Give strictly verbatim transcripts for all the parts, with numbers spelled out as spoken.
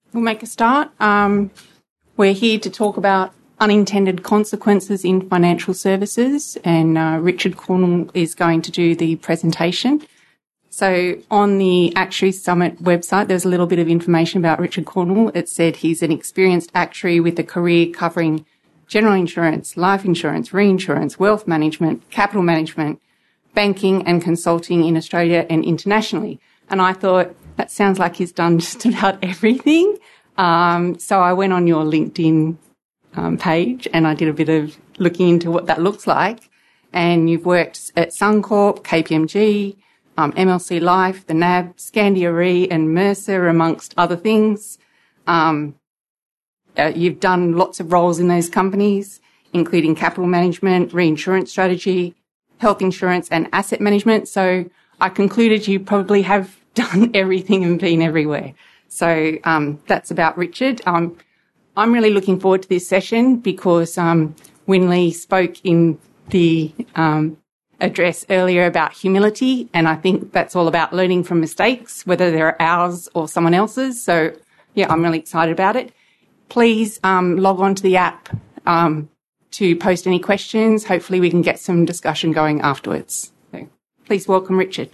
we'll make a start. Um, we're here to talk about unintended consequences in financial services, and uh, Richard Cornwall is going to do the presentation. So on the Actuaries Summit website, there's a little bit of information about Richard Cornwall. It said he's an experienced actuary with a career covering general insurance, life insurance, reinsurance, wealth management, capital management, banking and consulting in Australia and internationally. And I thought, that sounds like he's done just about everything. Um, so I went on your LinkedIn um, page and I did a bit of looking into what that looks like. And you've worked at Suncorp, K P M G, um, M L C Life, the N A B, Scandia Re and Mercer, amongst other things. Um, uh, you've done lots of roles in those companies, including capital management, reinsurance strategy, health insurance and asset management. So I concluded you probably have done everything and been everywhere. So um, that's about Richard. Um, I'm really looking forward to this session because um, Winley spoke in the um, address earlier about humility, and I think that's all about learning from mistakes, whether they're ours or someone else's. So, yeah, I'm really excited about it. Please um, log on to the app um, to post any questions. Hopefully we can get some discussion going afterwards. So please welcome Richard.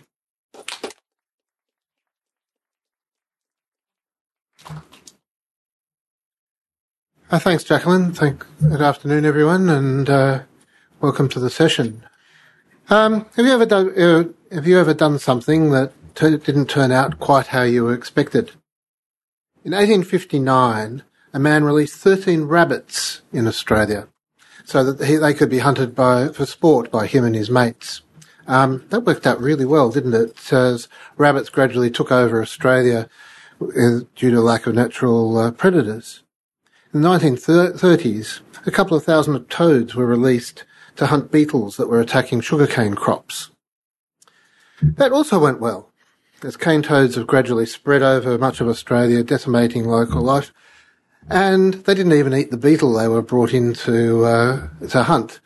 Uh, thanks, Jacqueline. Thank, good afternoon, everyone, and uh, welcome to the session. Um, have you ever done uh, Have you ever done something that t- didn't turn out quite how you expected? In eighteen fifty-nine, a man released thirteen rabbits in Australia, so that he, they could be hunted by for sport by him and his mates. Um, that worked out really well, didn't it? As rabbits gradually took over Australia uh, due to lack of natural uh, predators. In the nineteen thirties, a couple of thousand toads were released to hunt beetles that were attacking sugarcane crops. That also went well, as cane toads have gradually spread over much of Australia, decimating local life, and they didn't even eat the beetle they were brought in to, uh, to hunt.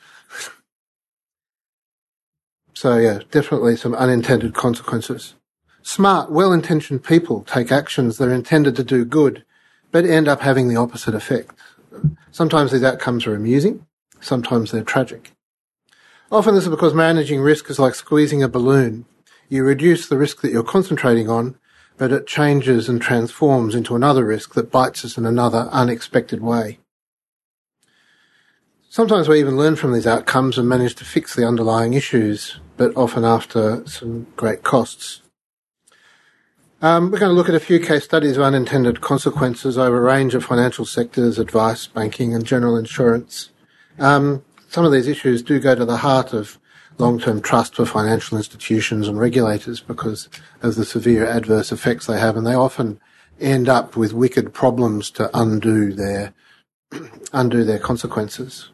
So, yeah, definitely some unintended consequences. Smart, well-intentioned people take actions that are intended to do good, but end up having the opposite effect. Sometimes these outcomes are amusing, sometimes they're tragic. Often this is because managing risk is like squeezing a balloon. You reduce the risk that you're concentrating on, but it changes and transforms into another risk that bites us in another unexpected way. Sometimes we even learn from these outcomes and manage to fix the underlying issues, but often after some great costs. Um, we're going to look at a few case studies of unintended consequences over a range of financial sectors, advice, banking and general insurance. Um, some of these issues do go to the heart of long-term trust for financial institutions and regulators because of the severe adverse effects they have, and they often end up with wicked problems to undo their, undo their consequences.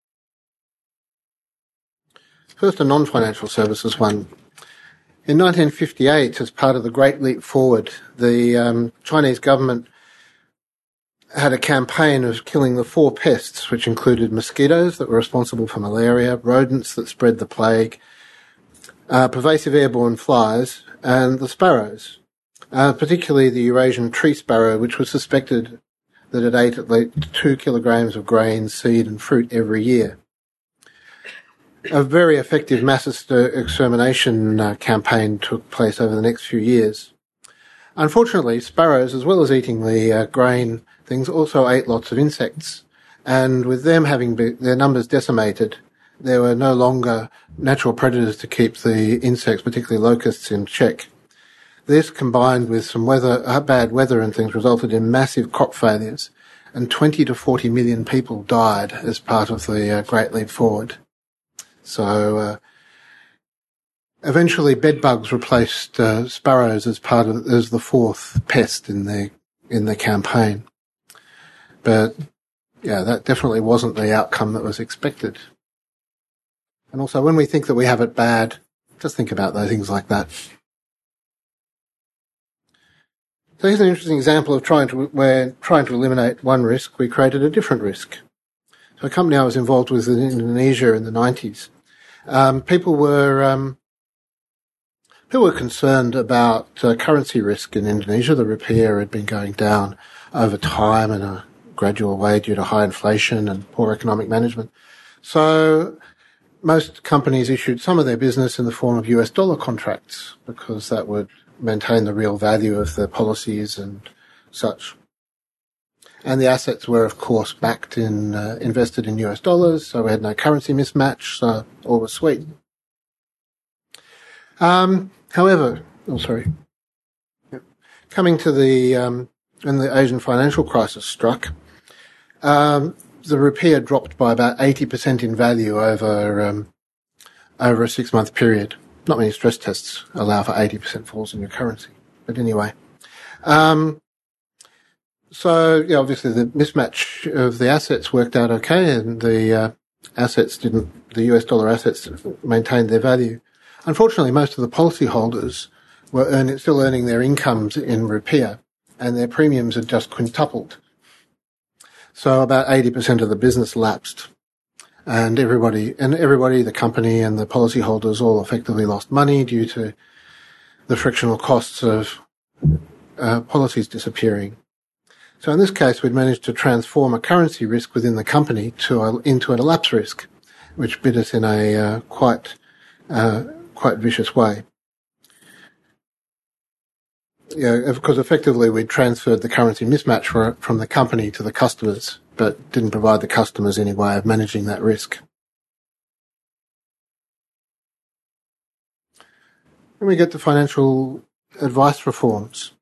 First, a non-financial services one. In nineteen fifty-eight, as part of the Great Leap Forward, the um, Chinese government had a campaign of killing the four pests, which included mosquitoes that were responsible for malaria, rodents that spread the plague, uh, pervasive airborne flies, and the sparrows, uh, particularly the Eurasian tree sparrow, which was suspected that it ate at least two kilograms of grain, seed, and fruit every year. A very effective mass extermination uh, campaign took place over the next few years. Unfortunately, sparrows, as well as eating the uh, grain things, also ate lots of insects. And with them having be- their numbers decimated, there were no longer natural predators to keep the insects, particularly locusts, in check. This, combined with some weather, uh, bad weather and things, resulted in massive crop failures, and twenty to forty million people died as part of the uh, Great Leap Forward. So, uh, eventually bedbugs replaced uh, sparrows as part of, as the fourth pest in the, in the campaign. But, yeah, that definitely wasn't the outcome that was expected. And also, when we think that we have it bad, just think about those things like that. So here's an interesting example of trying to, where trying to eliminate one risk, we created a different risk. So a company I was involved with in Indonesia in the nineties, um, people were um, people were concerned about uh, currency risk in Indonesia. The rupiah had been going down over time in a gradual way due to high inflation and poor economic management. So most companies issued some of their business in the form of U S dollar contracts because that would maintain the real value of their policies and such. And the assets were, of course, backed in, uh, invested in U S dollars, so we had no currency mismatch, so all was sweet. Um, however, oh, sorry. Yep. Coming to the, um, when the Asian financial crisis struck, um, the rupiah dropped by about eighty percent in value over, um, over a six-month period. Not many stress tests allow for eighty percent falls in your currency. But anyway. Um, so, yeah, obviously the mismatch of the assets worked out okay, and the uh, assets didn't, the U S dollar assets maintained their value. Unfortunately, most of the policyholders were earning, still earning their incomes in rupiah, and their premiums had just quintupled. So about eighty percent of the business lapsed. And everybody, and everybody, the company and the policyholders all effectively lost money due to the frictional costs of uh, policies disappearing. So in this case, we'd managed to transform a currency risk within the company to a, into an elapse risk, which bit us in a uh, quite uh, quite vicious way. Yeah, because effectively we transferred the currency mismatch for, from the company to the customers, but didn't provide the customers any way of managing that risk. Then we get to financial advice reforms.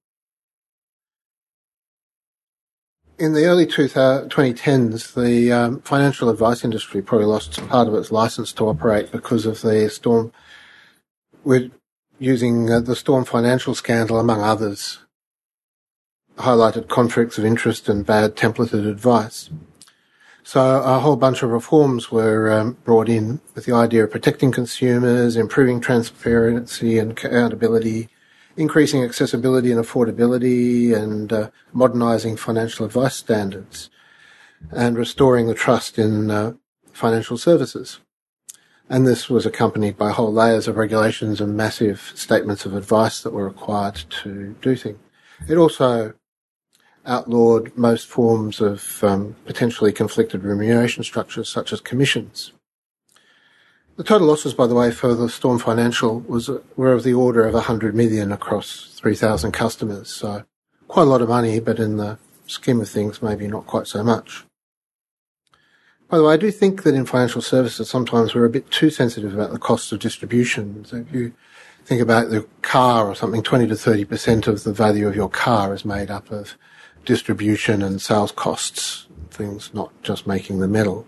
In the early twenty tens, the um, financial advice industry probably lost part of its license to operate because of the storm. We're using uh, the Storm Financial scandal, among others, highlighted conflicts of interest and bad templated advice. So a whole bunch of reforms were um, brought in with the idea of protecting consumers, improving transparency and accountability, increasing accessibility and affordability, and uh, modernising financial advice standards, and restoring the trust in uh, financial services. And this was accompanied by whole layers of regulations and massive statements of advice that were required to do things. It also outlawed most forms of um, potentially conflicted remuneration structures, such as commissions. The total losses, by the way, for the Storm Financial was were of the order of one hundred million across three thousand customers. So quite a lot of money, but in the scheme of things, maybe not quite so much. By the way, I do think that in financial services, sometimes we're a bit too sensitive about the costs of distribution. So if you think about the car or something, twenty to thirty percent of the value of your car is made up of distribution and sales costs, things not just making the metal.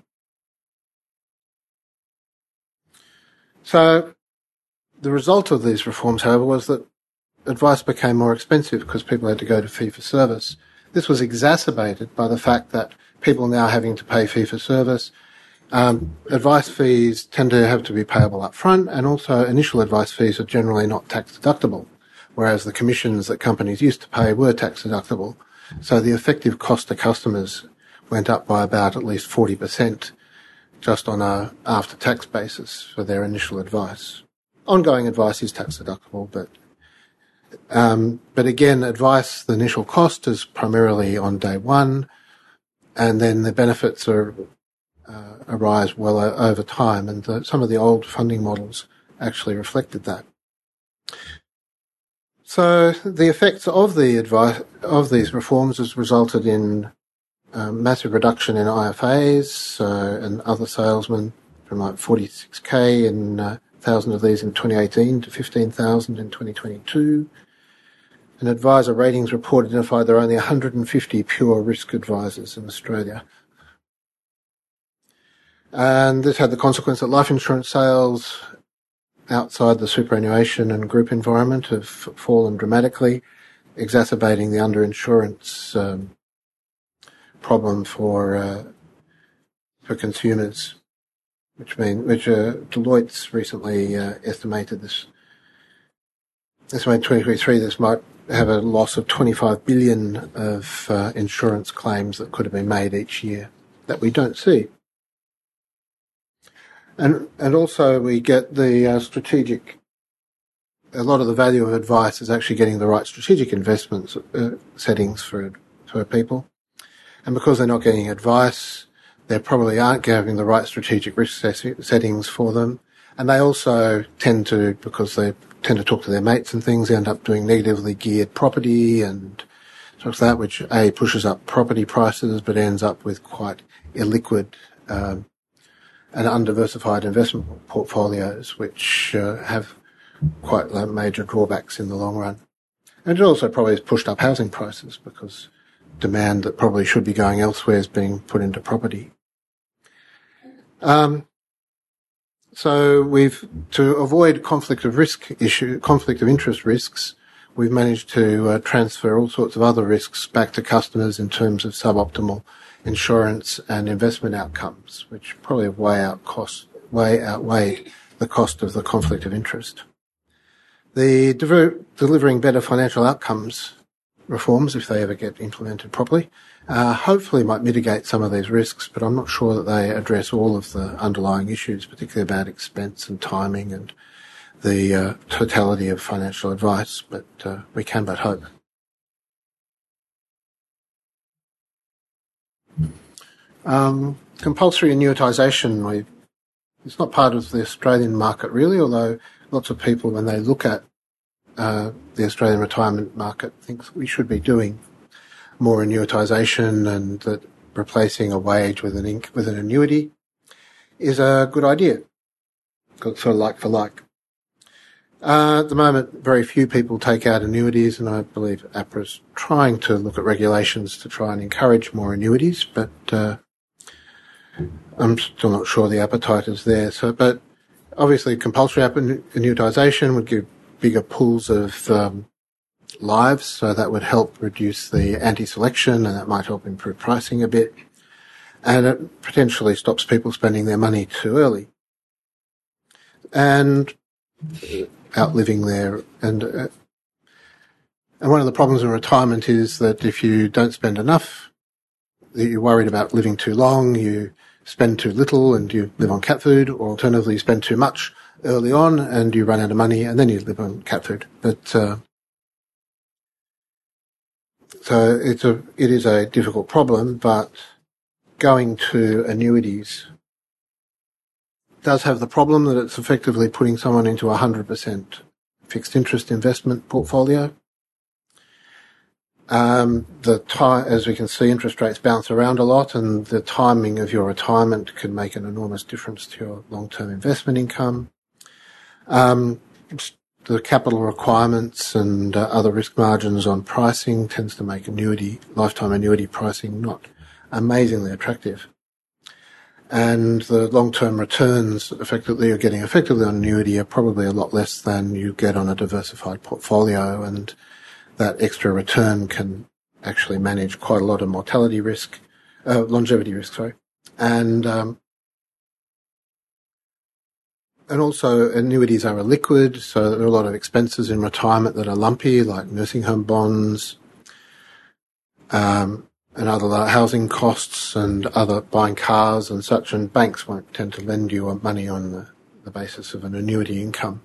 So the result of these reforms, however, was that advice became more expensive because people had to go to fee-for-service. This was exacerbated by the fact that people now having to pay fee-for-service. Um, advice fees tend to have to be payable up front, and also initial advice fees are generally not tax deductible, whereas the commissions that companies used to pay were tax deductible. So the effective cost to customers went up by about at least forty percent just on a after-tax basis for their initial advice. Ongoing advice is tax deductible, but um, but again, advice, the initial cost is primarily on day one, and then the benefits are uh, arise well o- over time, and the, some of the old funding models actually reflected that. So the effects of the advice of these reforms has resulted in a massive reduction in I F As uh, and other salesmen from like forty-six K and uh, one thousand of these in twenty eighteen to fifteen thousand in twenty twenty-two. An advisor ratings report identified there are only one hundred fifty pure risk advisors in Australia. And this had the consequence that life insurance sales outside the superannuation and group environment have fallen dramatically, exacerbating the underinsurance um, problem for uh, for consumers, which mean which uh, Deloitte's recently uh, estimated this. Estimated twenty twenty-three, this might have a loss of twenty-five billion of uh, insurance claims that could have been made each year that we don't see. And and also we get the uh, strategic a lot of the value of advice is actually getting the right strategic investment uh, settings for, for people. And because they're not getting advice, they probably aren't having the right strategic risk settings for them. And they also tend to, because they tend to talk to their mates and things, end up doing negatively geared property and stuff like that, which A, pushes up property prices, but ends up with quite illiquid um, and undiversified investment portfolios, which uh, have quite major drawbacks in the long run. And it also probably has pushed up housing prices because demand that probably should be going elsewhere is being put into property. Um, so we've, to avoid conflict of risk issue, conflict of interest risks, we've managed to uh, transfer all sorts of other risks back to customers in terms of suboptimal insurance and investment outcomes, which probably way out cost, way outweigh the cost of the conflict of interest. The de- delivering better financial outcomes reforms, if they ever get implemented properly, uh, hopefully might mitigate some of these risks, but I'm not sure that they address all of the underlying issues, particularly about expense and timing and the uh, totality of financial advice, but uh, we can but hope. Um, compulsory annuitisation, we, it's not part of the Australian market really, although lots of people, when they look at uh, the Australian retirement market, think we should be doing more annuitisation, and that replacing a wage with an inc- with an annuity is a good idea, sort of like for like. Uh, at the moment, very few people take out annuities, and I believe A P R A's trying to look at regulations to try and encourage more annuities, but uh, I'm still not sure the appetite is there. So, but obviously, compulsory annuitisation would give bigger pools of um, lives, so that would help reduce the anti-selection, and that might help improve pricing a bit, and it potentially stops people spending their money too early and outliving their and uh, and one of the problems in retirement is that if you don't spend enough, you're worried about living too long, you spend too little and you live on cat food, or alternatively you spend too much early on and you run out of money and then you live on cat food. But uh, so it's a it is a difficult problem, but going to annuities does have the problem that it's effectively putting someone into a one hundred percent fixed interest investment portfolio. Um, the time, as we can see, interest rates bounce around a lot, and the timing of your retirement can make an enormous difference to your long-term investment income. Um, the capital requirements and uh, other risk margins on pricing tends to make annuity, lifetime annuity pricing not amazingly attractive. And the long-term returns effectively you're getting effectively on annuity are probably a lot less than you get on a diversified portfolio, and that extra return can actually manage quite a lot of mortality risk, uh, longevity risk, sorry. And, um, and also annuities are illiquid, so there are a lot of expenses in retirement that are lumpy, like nursing home bonds, um, and other housing costs and other buying cars and such, and banks won't tend to lend you money on the, the basis of an annuity income.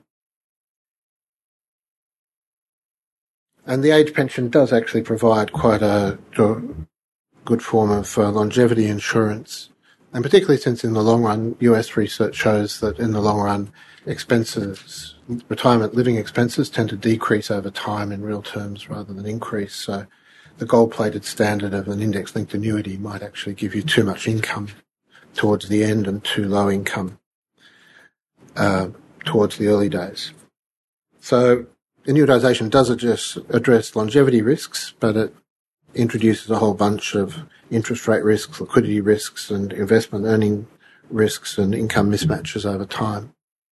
And the age pension does actually provide quite a good form of uh, longevity insurance, and particularly since in the long run, U S research shows that in the long run, expenses, retirement living expenses tend to decrease over time in real terms rather than increase. So the gold-plated standard of an index-linked annuity might actually give you too much income towards the end and too low income uh, towards the early days. So annuitisation does address, address longevity risks, but it introduces a whole bunch of interest rate risks, liquidity risks, and investment earning risks and income mismatches over time.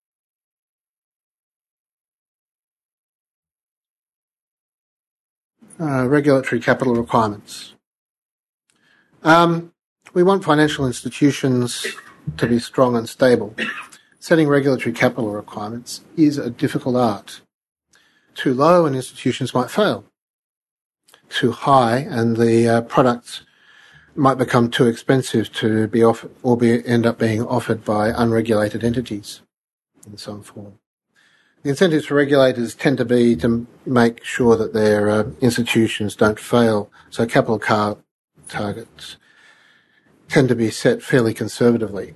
Uh, regulatory capital requirements. Um, we want financial institutions to be strong and stable. Setting regulatory capital requirements is a difficult art. Too low and institutions might fail. Too high and the uh, products might become too expensive to be offered or be, end up being offered by unregulated entities in some form. The incentives for regulators tend to be to make sure that their uh, institutions don't fail, so capital car targets tend to be set fairly conservatively.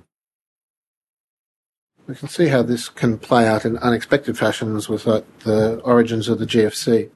We can see how this can play out in unexpected fashions with like, the origins of the G F C.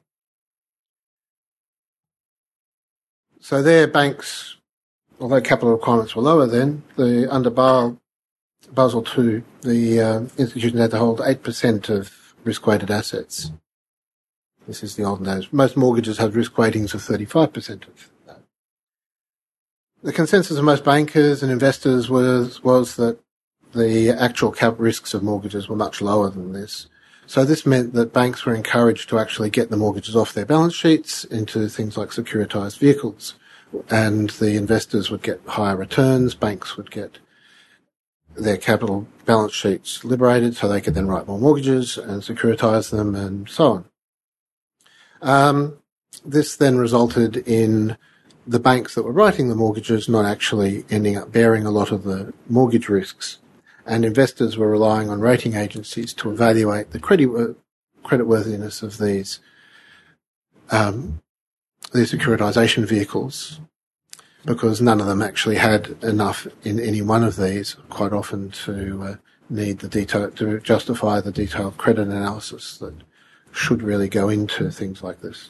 So there, banks, although capital requirements were lower then, the under Basel, Basel two, the uh, institutions had to hold eight percent of risk-weighted assets. This is the olden days. Most mortgages had risk weightings of thirty-five percent of that. The consensus of most bankers and investors was, was that the actual cap risks of mortgages were much lower than this. So this meant that banks were encouraged to actually get the mortgages off their balance sheets into things like securitized vehicles. And the investors would get higher returns, banks would get their capital balance sheets liberated so they could then write more mortgages and securitize them and so on. Um, this then resulted in the banks that were writing the mortgages not actually ending up bearing a lot of the mortgage risks, and investors were relying on rating agencies to evaluate the credit creditworthiness of these um, these securitization vehicles, because none of them actually had enough in any one of these quite often to uh, need the detail to justify the detailed credit analysis that should really go into things like this.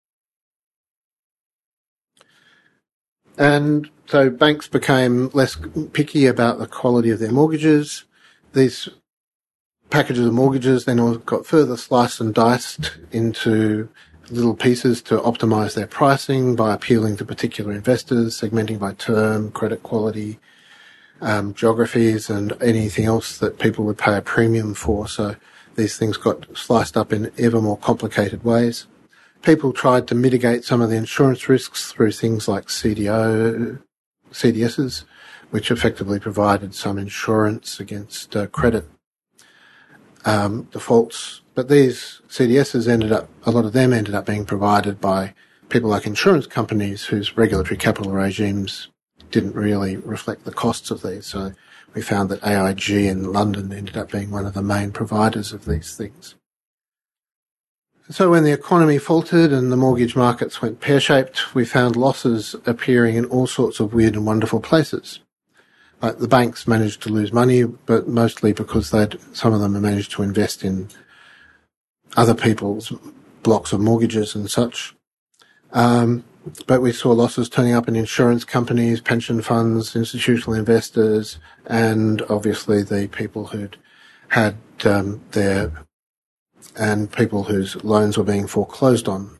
And so banks became less picky about the quality of their mortgages. These packages of mortgages then all got further sliced and diced into little pieces to optimize their pricing by appealing to particular investors, segmenting by term, credit quality, um, geographies, and anything else that people would pay a premium for. So these things got sliced up in ever more complicated ways. People tried to mitigate some of the insurance risks through things like C D O, C D Ss, which effectively provided some insurance against uh, credit um, defaults. But these C D Ss ended up, a lot of them ended up being provided by people like insurance companies whose regulatory capital regimes didn't really reflect the costs of these. So we found that A I G in London ended up being one of the main providers of these things. So when the economy faltered and the mortgage markets went pear-shaped, we found losses appearing in all sorts of weird and wonderful places. Like the banks managed to lose money, but mostly because they'd, some of them had managed to invest in other people's blocks of mortgages and such. Um, but we saw losses turning up in insurance companies, pension funds, institutional investors, and obviously the people who'd had um, their and people whose loans were being foreclosed on.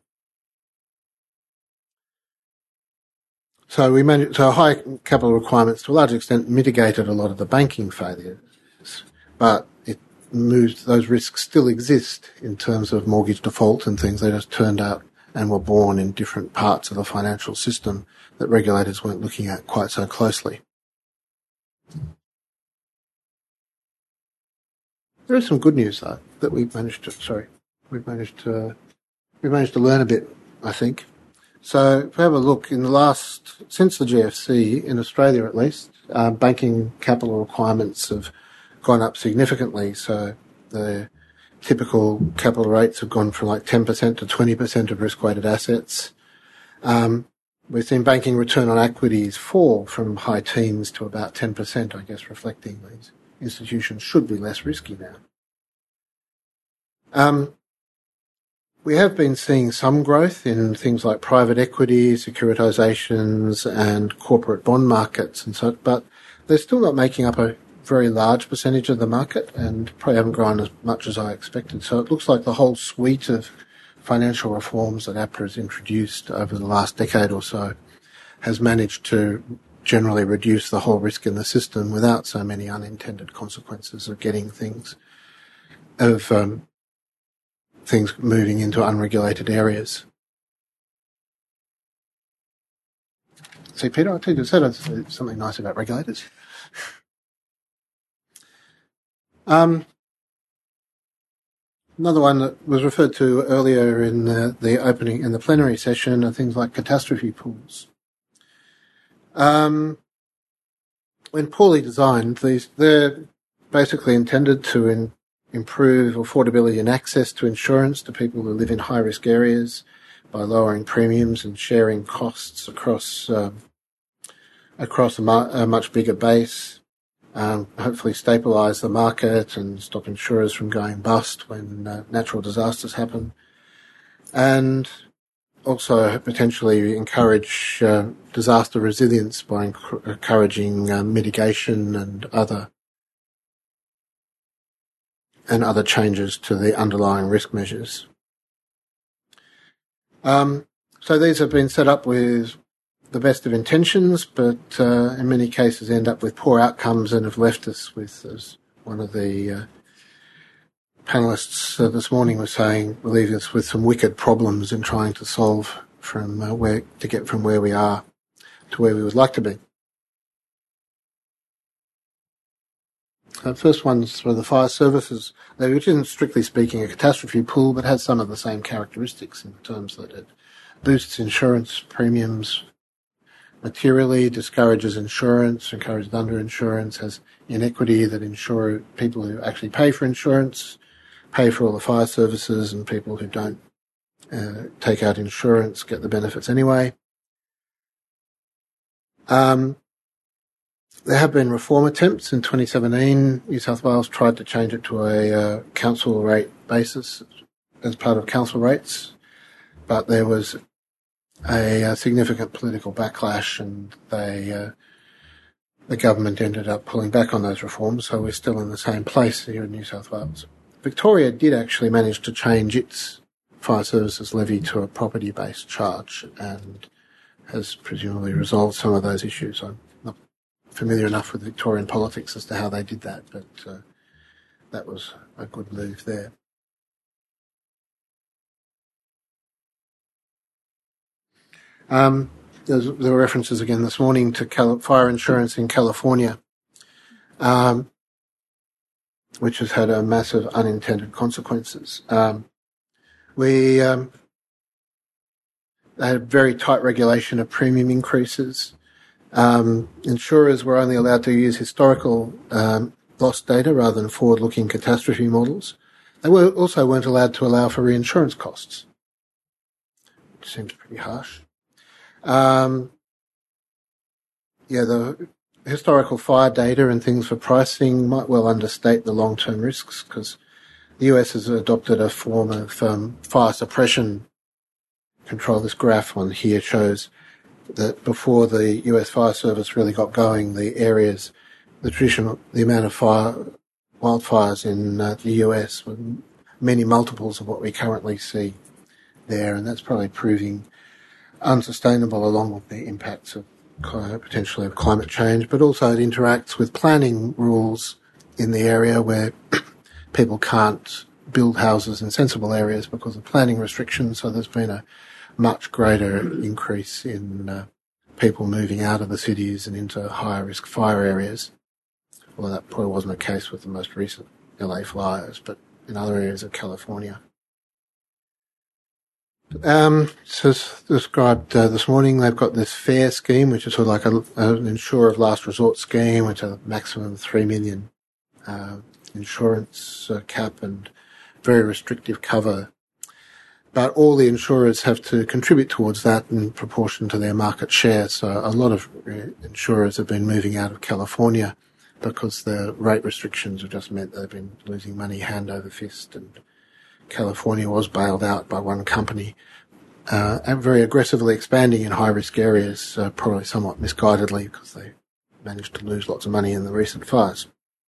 So we managed, so high capital requirements to a large extent mitigated a lot of the banking failures, but it moved, those risks still exist in terms of mortgage default and things. They just turned out and were born in different parts of the financial system that regulators weren't looking at quite so closely. There is some good news though that we've managed to. Sorry, we've managed to. We managed to learn a bit, I think. So if we have a look in the last, since the G F C in Australia at least, uh, banking capital requirements have gone up significantly. So the typical capital rates have gone from like ten percent to twenty percent of risk-weighted assets. Um, we've seen banking return on equities fall from high teens to about ten percent, I guess, reflecting these institutions should be less risky now. Um, we have been seeing some growth in things like private equity, securitizations, and corporate bond markets and such, but they're still not making up a very large percentage of the market and probably haven't grown as much as I expected. So it looks like the whole suite of financial reforms that APRA has introduced over the last decade or so has managed to generally reduce the whole risk in the system without so many unintended consequences of getting things, of um, things moving into unregulated areas. See, Peter, I told you something nice about regulators. um, another one that was referred to earlier in the, the opening, in the plenary session, are things like catastrophe pools. Um, when poorly designed, these, they're basically intended to in, improve affordability and access to insurance to people who live in high-risk areas by lowering premiums and sharing costs across um, across a, mu- a much bigger base. Um, hopefully stabilise the market and stop insurers from going bust when uh, natural disasters happen. And also potentially encourage uh, disaster resilience by enc- encouraging uh, mitigation and other and other changes to the underlying risk measures. Um, so these have been set up with the best of intentions, but uh, in many cases end up with poor outcomes and have left us with, as one of the uh, panellists uh, this morning was saying, leaving us with some wicked problems in trying to solve from uh, where to get from where we are to where we would like to be. The first one's for the fire services, which isn't strictly speaking a catastrophe pool, but has some of the same characteristics in terms that it boosts insurance premiums materially, discourages insurance, encourages underinsurance, has inequity that insurer people who actually pay for insurance pay for all the fire services, and people who don't uh, take out insurance get the benefits anyway. Um, There have been reform attempts. In twenty seventeen, New South Wales tried to change it to a uh, council rate basis as part of council rates, but there was a, a significant political backlash, and they uh, the government ended up pulling back on those reforms, so we're still in the same place here in New South Wales. Victoria did actually manage to change its fire services levy to a property-based charge and has presumably resolved some of those issues. I'm not familiar enough with Victorian politics as to how they did that, but uh, that was a good move there. Um, there were references again this morning to Cal- fire insurance in California, um, which has had a massive unintended consequences. Um, we um, had very tight regulation of premium increases. Um, insurers were only allowed to use historical um, loss data rather than forward-looking catastrophe models. They were also weren't allowed to allow for reinsurance costs, which seems pretty harsh. Um, yeah, the historical fire data and things for pricing might well understate the long-term risks, because the U S has adopted a form of um, fire suppression control. This graph on here shows that before the U S Fire Service really got going, the areas, the traditional, the amount of fire, wildfires in uh, the U S were many multiples of what we currently see there, and that's probably proving unsustainable along with the impacts of potentially of climate change, but also it interacts with planning rules in the area where people can't build houses in sensible areas because of planning restrictions, so there's been a much greater increase in uh, people moving out of the cities and into higher risk fire areas. Well, that probably wasn't the case with the most recent L A fires, but in other areas of California. Um, so as described uh, this morning, they've got this FAIR scheme, which is sort of like a, an insurer of last resort scheme, which has a maximum of three million uh, insurance uh, cap and very restrictive cover. But all the insurers have to contribute towards that in proportion to their market share. So a lot of insurers have been moving out of California because the rate restrictions have just meant they've been losing money hand over fist, and California was bailed out by one company, uh, and very aggressively expanding in high-risk areas, uh, probably somewhat misguidedly because they managed to lose lots of money in the recent fires.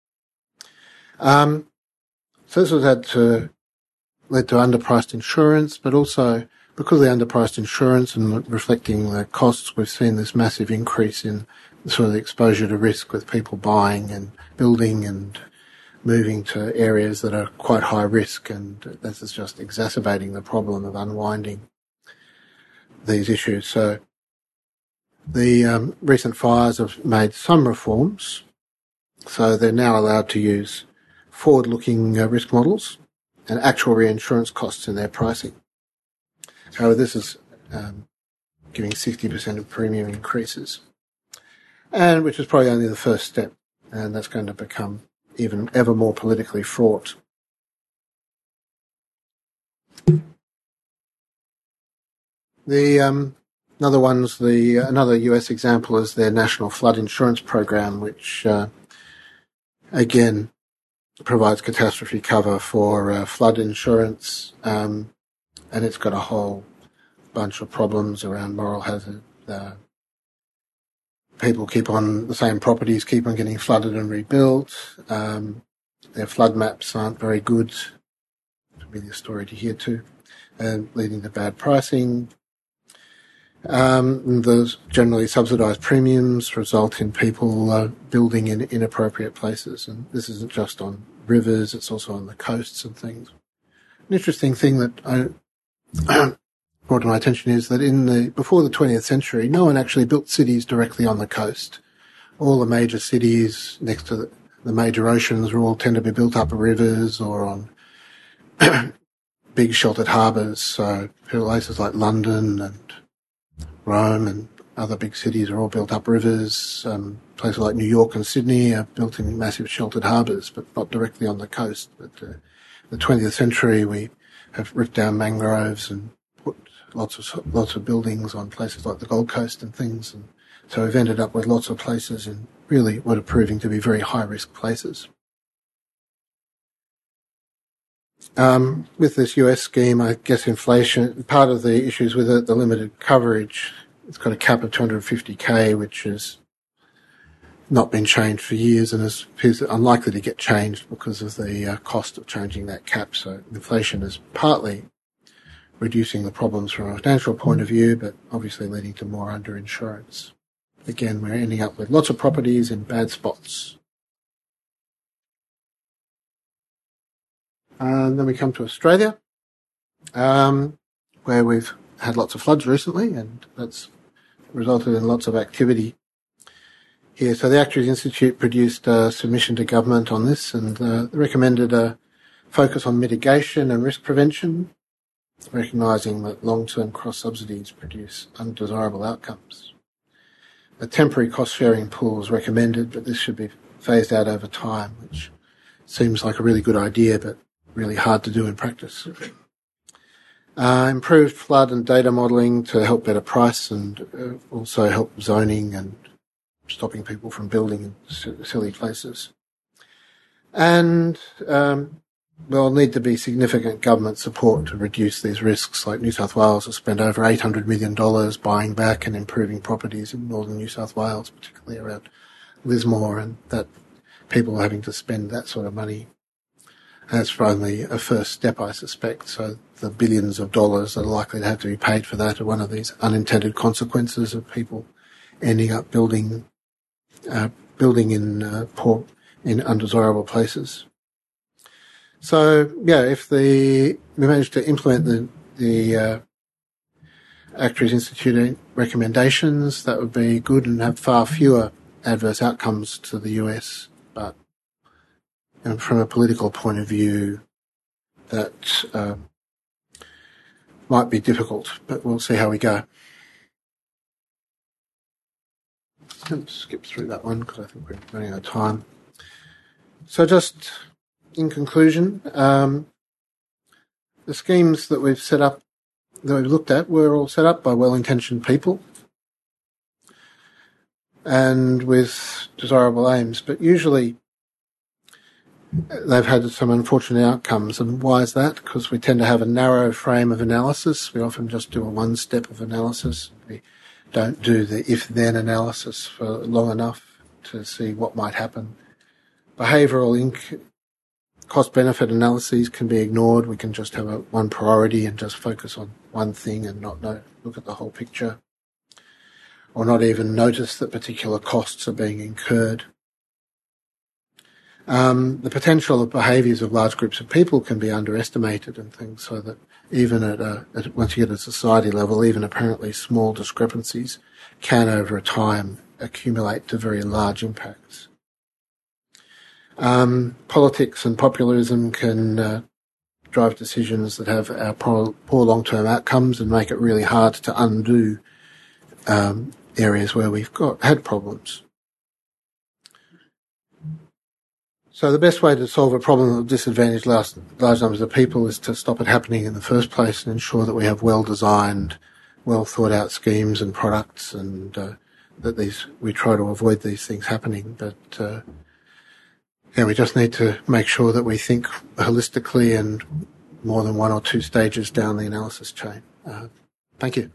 Um, so this has had to led to underpriced insurance, but also because of the underpriced insurance and reflecting the costs, we've seen this massive increase in sort of the exposure to risk with people buying and building and moving to areas that are quite high risk, and this is just exacerbating the problem of unwinding these issues. So the um, recent fires have made some reforms, so they're now allowed to use forward-looking uh, risk models and actual reinsurance costs in their pricing. However, this is um, giving sixty percent of premium increases, and which is probably only the first step, and that's going to become even ever more politically fraught The um, another one's the another U S example is their National Flood Insurance Program, which uh, again provides catastrophe cover for uh, flood insurance, um, and it's got a whole bunch of problems around moral hazard. Uh, people keep on the same properties keep on getting flooded and rebuilt. Um, their flood maps aren't very good. Familiar story to hear too, and leading to bad pricing. Um, the generally subsidised premiums result in people uh, building in inappropriate places, and this isn't just on rivers; it's also on the coasts and things. An interesting thing that I brought to my attention is that in the before the twentieth century, no one actually built cities directly on the coast. All the major cities next to the, the major oceans were all tend to be built up rivers or on big sheltered harbours. So places like London and Rome and other big cities are all built up rivers. Um, places like New York and Sydney are built in massive sheltered harbours, but not directly on the coast. But uh, in the twentieth century, we have ripped down mangroves and put lots of lots of buildings on places like the Gold Coast and things. And so we've ended up with lots of places in really what are proving to be very high-risk places. Um, with this U S scheme, I guess inflation, part of the issues with it, the limited coverage, it's got a cap of two hundred fifty K, which has not been changed for years and is, appears unlikely to get changed because of the uh, cost of changing that cap. So inflation is partly reducing the problems from a financial point of view, but obviously leading to more underinsurance. Again, we're ending up with lots of properties in bad spots. And then we come to Australia, um, where we've had lots of floods recently, and that's resulted in lots of activity here. So the Actuaries Institute produced a submission to government on this and uh, recommended a focus on mitigation and risk prevention, recognising that long-term cross-subsidies produce undesirable outcomes. A temporary cost-sharing pool is recommended, but this should be phased out over time, which seems like a really good idea, but really hard to do in practice. Uh, improved flood and data modelling to help better price and uh, also help zoning and stopping people from building in s- silly places. And um, there'll need to be significant government support to reduce these risks, like New South Wales has spent over eight hundred million dollars buying back and improving properties in northern New South Wales, particularly around Lismore, and that people are having to spend that sort of money. That's only a first step, I suspect. So the billions of dollars that are likely to have to be paid for that are one of these unintended consequences of people ending up building, uh, building in uh, poor, in undesirable places. So yeah, if the we manage to implement the the uh, Actuaries Institute recommendations, that would be good and have far fewer adverse outcomes to the U S. But and from a political point of view, that uh, might be difficult, but we'll see how we go. Let's skip through that one because I think we're running out of time. So just in conclusion, um, the schemes that we've set up, that we've looked at, were all set up by well-intentioned people and with desirable aims, but usually they've had some unfortunate outcomes. And why is that? Because we tend to have a narrow frame of analysis. We often just do a one step of analysis. We don't do the if-then analysis for long enough to see what might happen. Behavioural inc- cost-benefit analyses can be ignored. We can just have a one priority and just focus on one thing and not know, look at the whole picture, or not even notice that particular costs are being incurred. Um, the potential of behaviours of large groups of people can be underestimated and things, so that even at, a, at once you get at a society level, even apparently small discrepancies can over a time accumulate to very large impacts. Um, politics and populism can uh, drive decisions that have our poor, poor long-term outcomes and make it really hard to undo um, areas where we've got had problems. So the best way to solve a problem that disadvantages large, large numbers of people is to stop it happening in the first place and ensure that we have well-designed, well-thought-out schemes and products, and uh, that these we try to avoid these things happening. But uh, yeah, we just need to make sure that we think holistically and more than one or two stages down the analysis chain. Uh, thank you.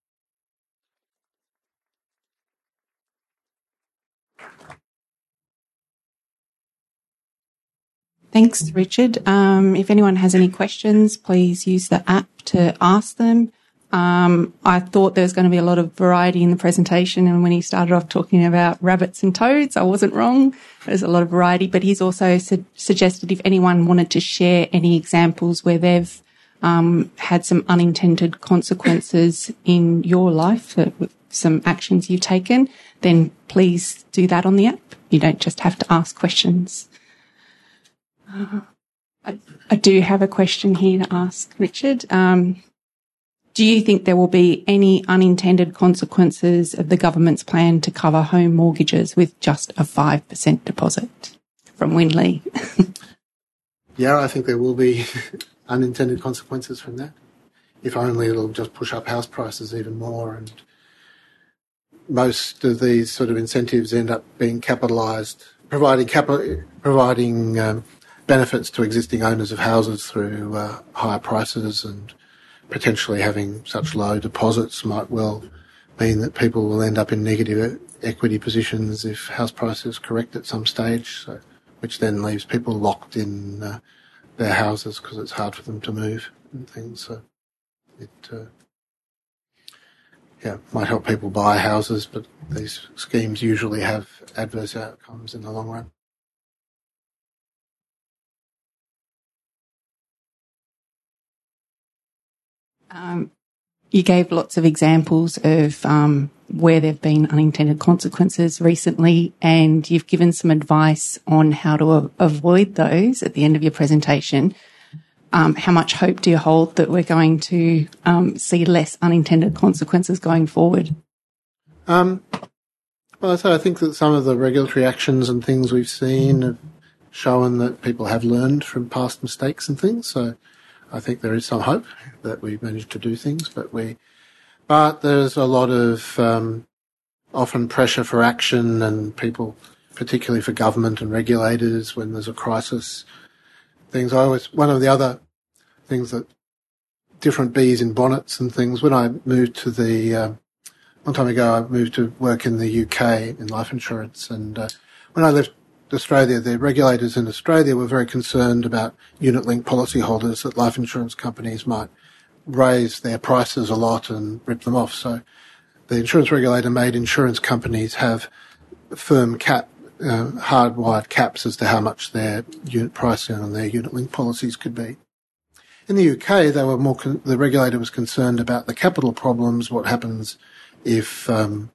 Thanks, Richard. Um, if anyone has any questions, please use the app to ask them. Um, I thought there was going to be a lot of variety in the presentation, and when he started off talking about rabbits and toads, I wasn't wrong. There's a lot of variety, but he's also su- suggested if anyone wanted to share any examples where they've um, had some unintended consequences in your life, uh, with some actions you've taken, then please do that on the app. You don't just have to ask questions. Uh, I, I do have a question here to ask Richard. Um, do you think there will be any unintended consequences of the government's plan to cover home mortgages with just a five percent deposit? From Winley. Yeah, I think there will be unintended consequences from that. If only it'll just push up house prices even more, and most of these sort of incentives end up being capitalised, providing capital, providing um, benefits to existing owners of houses through uh, higher prices, and potentially having such low deposits might well mean that people will end up in negative equity positions if house prices correct at some stage, so, which then leaves people locked in uh, their houses because it's hard for them to move and things. So it uh, yeah might help people buy houses, but these schemes usually have adverse outcomes in the long run. Um, you gave lots of examples of um, where there have been unintended consequences recently, and you've given some advice on how to a- avoid those at the end of your presentation. Um, how much hope do you hold that we're going to um, see less unintended consequences going forward? Um, well, so I think that some of the regulatory actions and things we've seen have shown that people have learned from past mistakes and things, so I think there is some hope that we've managed to do things, but we, but there's a lot of um, often pressure for action, and people, particularly for government and regulators, when there's a crisis. Things I always one of the other things that different bees in bonnets and things. When I moved to the uh, one time ago, I moved to work in the U K in life insurance, and uh, when I left Australia, the regulators in Australia were very concerned about unit-linked policyholders, that life insurance companies might raise their prices a lot and rip them off. So the insurance regulator made insurance companies have firm cap, uh, hardwired caps as to how much their unit pricing on their unit-linked policies could be. In the U K, they were more con- the regulator was concerned about the capital problems, what happens if um,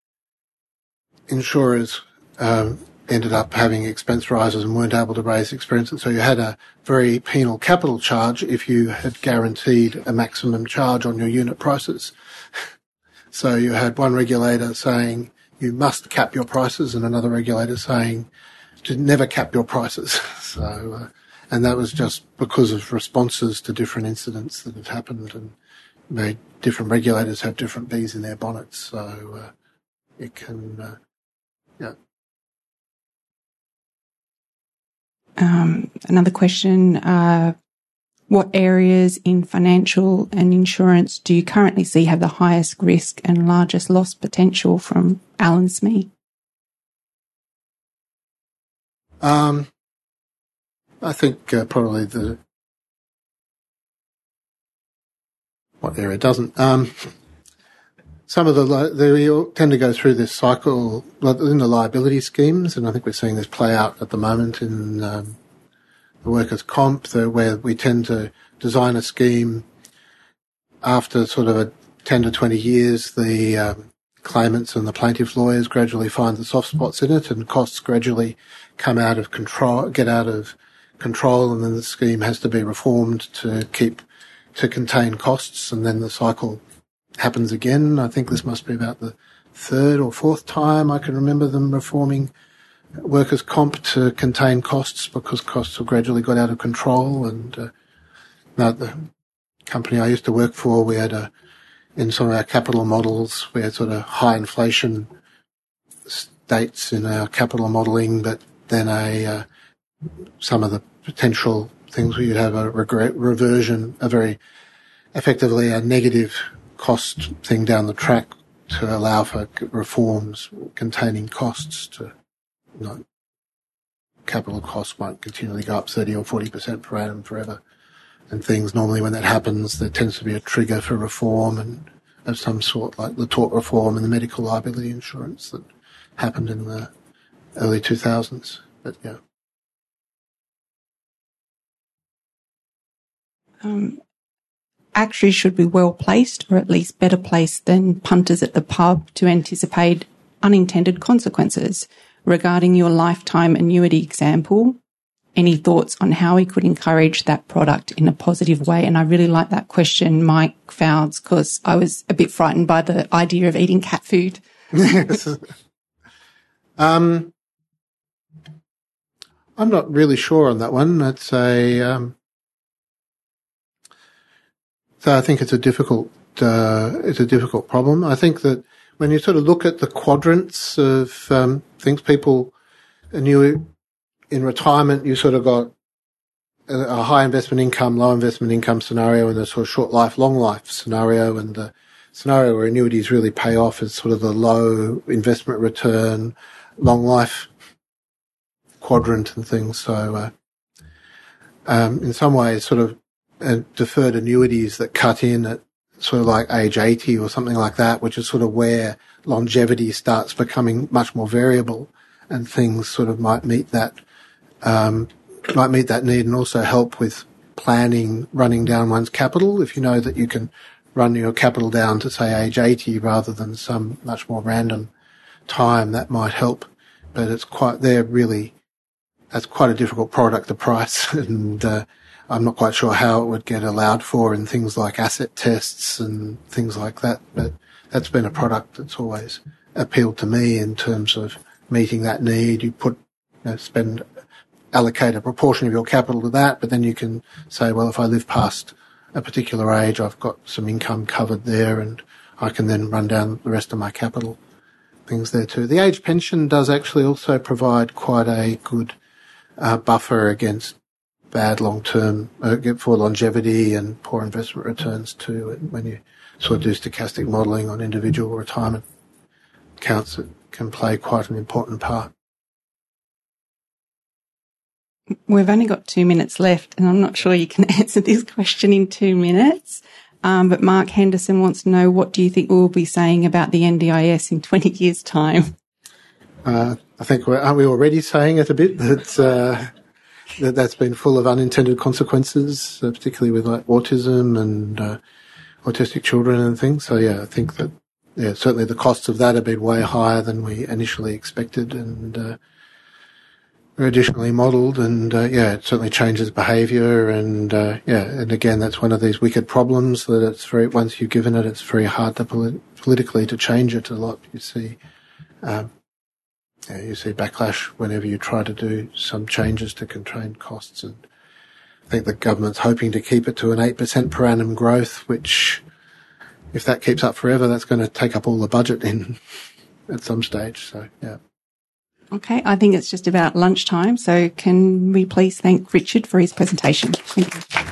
insurers um, ended up having expense rises and weren't able to raise expenses. So you had a very penal capital charge if you had guaranteed a maximum charge on your unit prices. So you had one regulator saying you must cap your prices, and another regulator saying to never cap your prices. So, uh, and that was just because of responses to different incidents that had happened, and made different regulators have different bees in their bonnets. So uh, it can, uh, yeah. Um, another question, uh, what areas in financial and insurance do you currently see have the highest risk and largest loss potential? From Alan Smee. Um, I think uh, probably the, what area doesn't? Um, some of the, li- they all tend to go through this cycle in the liability schemes, and I think we're seeing this play out at the moment in um, the workers' comp, the, where we tend to design a scheme after sort of a ten to twenty years, the um, claimants and the plaintiff lawyers gradually find the soft spots in it, and costs gradually come out of control, get out of control, and then the scheme has to be reformed to keep, to contain costs, and then the cycle happens again. I think this must be about the third or fourth time I can remember them reforming workers' comp to contain costs because costs have gradually got out of control. And uh, now the company I used to work for, we had a, in some of our capital models, we had sort of high inflation states in our capital modelling, but then a uh, some of the potential things where you'd have a regret, reversion, a very effectively a negative cost thing down the track to allow for reforms containing costs to not capital costs won't continually go up thirty or forty percent per annum forever. And things normally when that happens, there tends to be a trigger for reform and of some sort, like the tort reform and the medical liability insurance that happened in the early two thousands. But yeah. Um, actuaries should be well placed, or at least better placed than punters at the pub, to anticipate unintended consequences. Regarding your lifetime annuity example, any thoughts on how we could encourage that product in a positive way? And I really like that question, Mike Fouds, because I was a bit frightened by the idea of eating cat food. um, I'm not really sure on that one. That's a um, so I think it's a difficult uh, it's a difficult problem. I think that when you sort of look at the quadrants of um, things, people knew in retirement, you sort of got a, a high investment income, low investment income scenario, and a sort of short life, long life scenario. And the scenario where annuities really pay off is sort of the low investment return, long life quadrant and things. So, uh, um, in some ways, sort of uh, deferred annuities that cut in at sort of like age eighty or something like that, which is sort of where longevity starts becoming much more variable, and things sort of might meet that, um, might meet that need and also help with planning, running down one's capital. If you know that you can run your capital down to say age eighty rather than some much more random time, that might help. But it's quite, they're really, that's quite a difficult product to price, and, uh, I'm not quite sure how it would get allowed for in things like asset tests and things like that, but that's been a product that's always appealed to me in terms of meeting that need. You put, you know, spend, allocate a proportion of your capital to that, but then you can say, well, if I live past a particular age, I've got some income covered there and I can then run down the rest of my capital things there too. The age pension does actually also provide quite a good uh, buffer against bad long-term, uh, for longevity and poor investment returns too. And when you sort of do stochastic modelling on individual retirement accounts, it can play quite an important part. We've only got two minutes left, and I'm not sure you can answer this question in two minutes. Um, but Mark Henderson wants to know, what do you think we'll be saying about the N D I S in twenty years' time? Uh, I think, we're, aren't we already saying it a bit? That, uh, that that's been full of unintended consequences, uh, particularly with like autism and uh, autistic children and things. So yeah, I think that, yeah, certainly the costs of that have been way higher than we initially expected and uh, were additionally modelled. And uh, yeah, it certainly changes behaviour. And uh, yeah, and again, that's one of these wicked problems that it's very, once you've given it, it's very hard to polit- politically to change it a lot. You see, um, yeah, you see backlash whenever you try to do some changes to contain costs. And I think the government's hoping to keep it to an eight percent per annum growth, which, if that keeps up forever, that's going to take up all the budget in at some stage. So, yeah. Okay, I think it's just about lunchtime. So can we please thank Richard for his presentation? Thank you.